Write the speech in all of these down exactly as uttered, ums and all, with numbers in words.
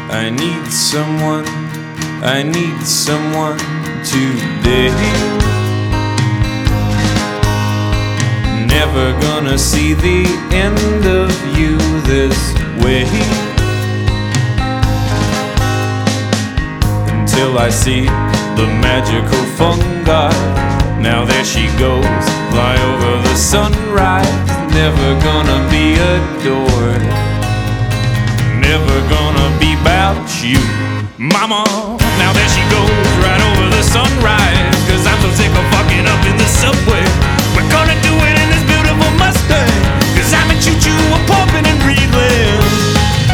I need someone, I need someone today. Never gonna see the end of you this way, until I see the magical fungi. Now there she goes, fly over the sunrise. Never gonna be adored, never gonna be about you, mama. Now there she goes, right over the sunrise. Cause I'm so sick of fucking up in the subway. We're gonna do it in this beautiful Mustang. Cause I'm a choo-choo, a pumping and breathing.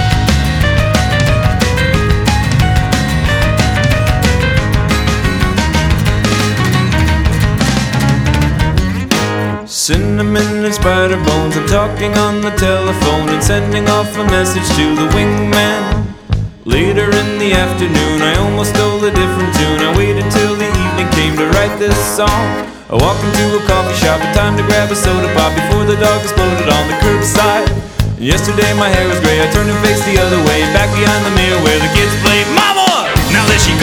Cinnamon and spider bones, I'm talking on the telephone and sending off a message to the wingman. Later in the afternoon, I almost stole a different tune. I waited till the evening came to write this song. I walked into a coffee shop, in time to grab a soda pop before the dog exploded on the curbside. Yesterday my hair was gray, I turned and faced the other way, back behind the mirror where the kids play Mama! Now there she goes.